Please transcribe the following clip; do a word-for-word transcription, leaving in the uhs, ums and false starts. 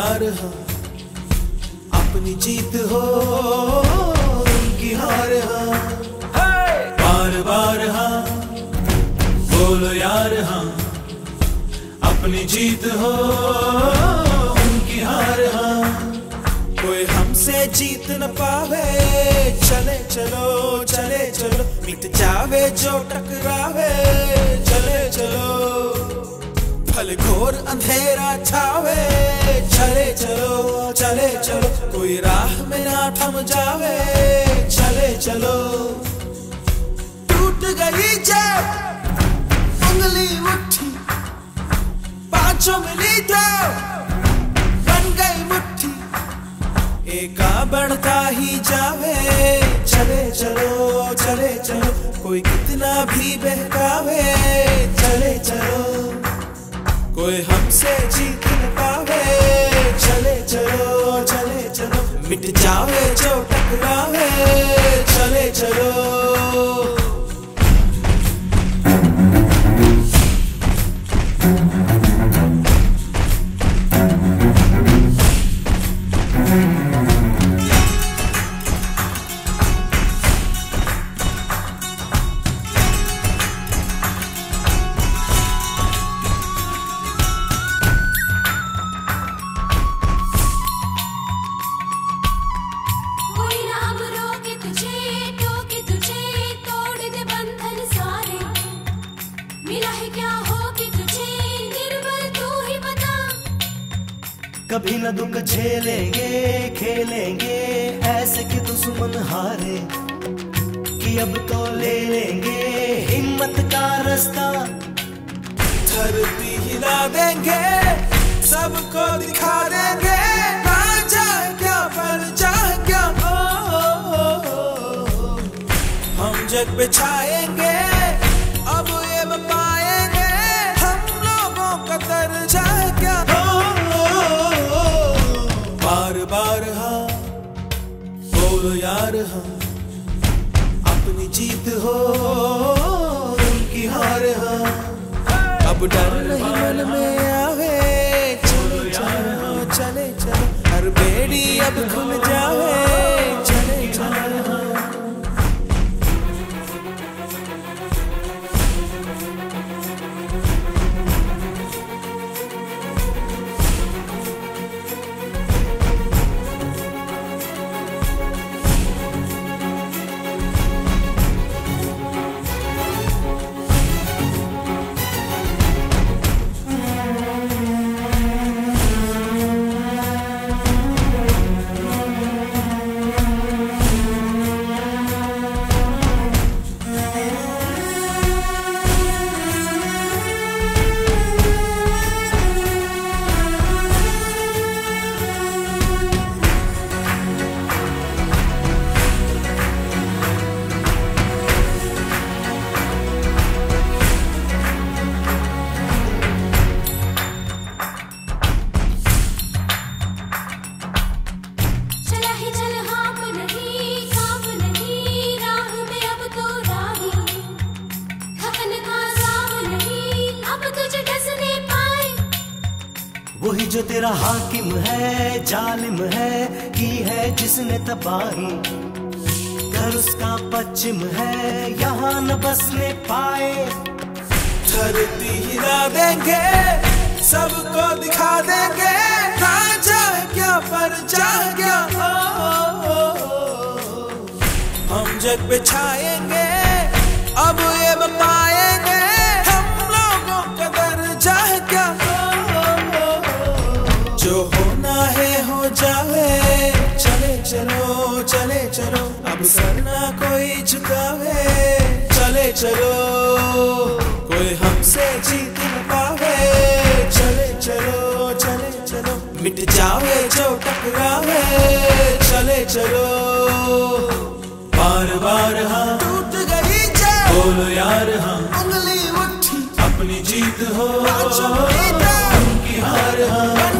यार हाँ, अपनी जीत हो उनकी हार हाँ, बार बार हाँ बोलो यार हाँ, अपनी जीत हो उनकी हार हाँ। कोई हमसे जीत न पावे, चले चलो चले चलो, मिट जावे जो टकरावे, चले चलो भले घोर अंधेरा छावे, चले चलो चले चलो, कोई राह में ना थम जावे, चले चलो। टूट गई जब उंगली मुट्ठी, पांचों मिली तो बन गई मुट्ठी, एका बढ़ता ही जावे, चले चलो चले चलो, कोई कितना भी बहकावे, चले चलो कोई हमसे जीत न पावे, चले चलो चले चलो, मिट जावे जो टकरावे, चले चलो। कभी न दुख झेलेंगे खेलेंगे ऐसे कि दुश्मन हारे, कि अब तो ले लेंगे हिम्मत का रास्ता, धरती हिला देंगे सबको दिखा देंगे, ना जाए क्या पर जाए क्या, ओ, ओ, ओ, ओ, हम जग पे छाएंगे अब ये पाएंगे, हम लोगों का दर्जा है क्या, बार बार हाँ बोलो यार हाँ, अपनी जीत हो उनकी हार हाँ, अब डर नहीं मन में आवे, चले चलो चले चलो, हर बेड़ी अब खुल जावे, चले चलो। वही जो तेरा हाकिम है जालिम है, की है जिसने तबाही, घर उसका पश्चिम है यहाँ न बसने पाए, धरती हिला देंगे सबको दिखा देंगे, ना जाए क्या पर जाए क्या, ओ, ओ, ओ, हम जग पे छाएंगे अब ये पाएंगे, हम लोगों का दर्जा है क्या, जो होना है हो जावे, चले चलो चले चलो, अब सर ना कोई झुकावे, चले चलो कोई हमसे जीत न पावे, चले चलो चले चलो, मिट जावे जो टकरावे, चले चलो बार बार हाँ टूट गई जब बोलो यार हाँ, उंगली मुट्ठी अपनी जीत हो उनकी हार हाँ।